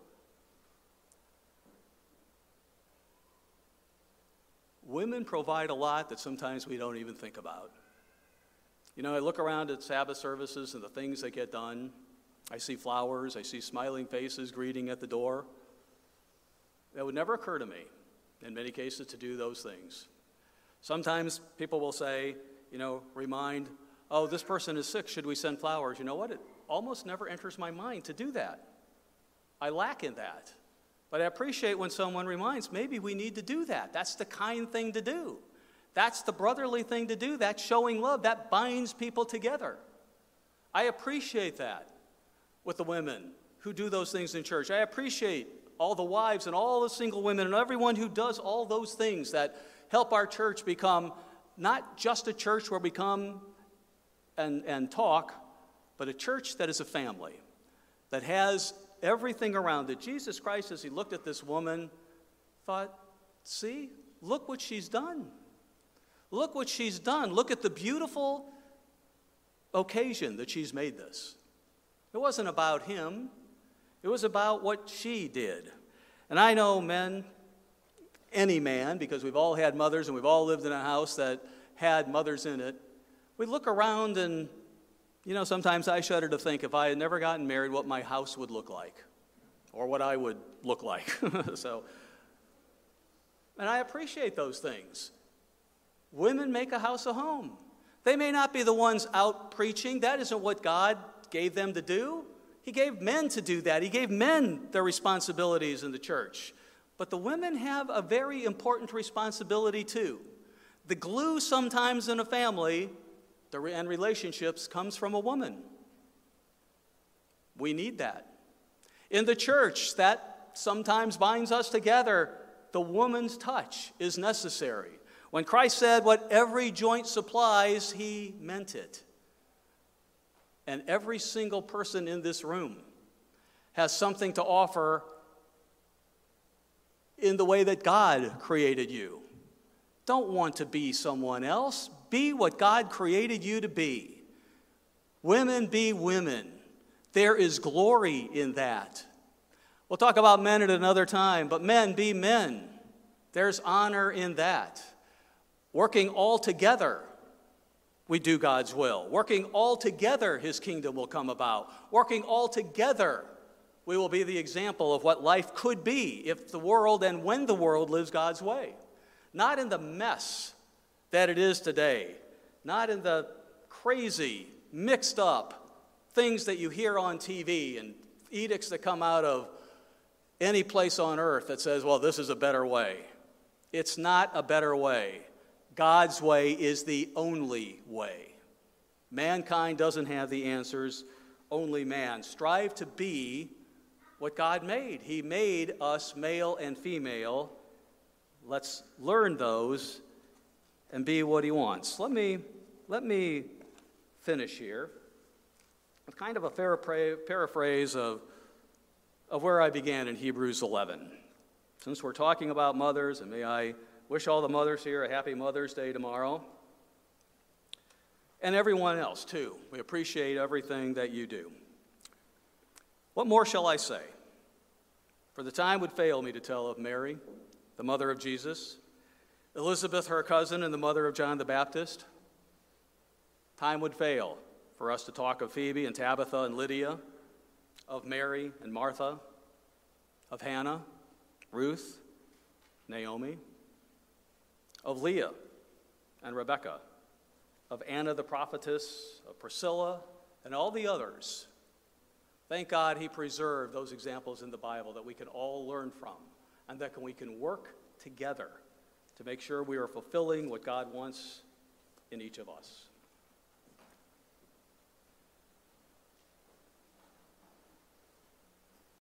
Women provide a lot that sometimes we don't even think about. You know, I look around at Sabbath services and the things that get done. I see flowers, I see smiling faces greeting at the door. That would never occur to me, in many cases, to do those things. Sometimes people will say, you know, remind, oh, this person is sick, should we send flowers? You know what? It almost never enters my mind to do that. I lack in that. But I appreciate when someone reminds, maybe we need to do that. That's the kind thing to do. That's the brotherly thing to do. That's showing love. That binds people together. I appreciate that with the women who do those things in church. I appreciate all the wives and all the single women and everyone who does all those things that help our church become not just a church where we come and, and talk, but a church that is a family, that has everything around it. Jesus Christ, as he looked at this woman, thought, see, look what she's done. Look what she's done. Look at the beautiful occasion that she's made this. It wasn't about him. It was about what she did. And I know men, any man, because we've all had mothers and we've all lived in a house that had mothers in it, we look around and, you know, sometimes I shudder to think if I had never gotten married, what my house would look like or what I would look like. So, and I appreciate those things. Women make a house a home. They may not be the ones out preaching. That isn't what God gave them to do. He gave men to do that. He gave men their responsibilities in the church. But the women have a very important responsibility too. The glue sometimes in a family and relationships comes from a woman. We need that. In the church, that sometimes binds us together. The woman's touch is necessary. When Christ said, what every joint supplies, he meant it. And every single person in this room has something to offer in the way that God created you. Don't want to be someone else. Be what God created you to be. Women, be women. There is glory in that. We'll talk about men at another time, but men, be men. There's honor in that. Working all together, we do God's will. Working all together, his kingdom will come about. Working all together, we will be the example of what life could be if the world and when the world lives God's way. Not in the mess that it is today. Not in the crazy, mixed up things that you hear on T V and edicts that come out of any place on earth that says, well, this is a better way. It's not a better way. God's way is the only way. Mankind doesn't have the answers, only man. Strive to be what God made. He made us male and female. Let's learn those and be what he wants. Let me, let me finish here with kind of a paraphrase of, of where I began in Hebrews eleven. Since we're talking about mothers, and may I wish all the mothers here a happy Mother's Day tomorrow. And everyone else, too. We appreciate everything that you do. What more shall I say? For the time would fail me to tell of Mary, the mother of Jesus, Elizabeth, her cousin, and the mother of John the Baptist. Time would fail for us to talk of Phoebe and Tabitha and Lydia, of Mary and Martha, of Hannah, Ruth, Naomi, of Leah and Rebekah, of Anna the prophetess, of Priscilla, and all the others. Thank God he preserved those examples in the Bible that we can all learn from, and that we can work together to make sure we are fulfilling what God wants in each of us.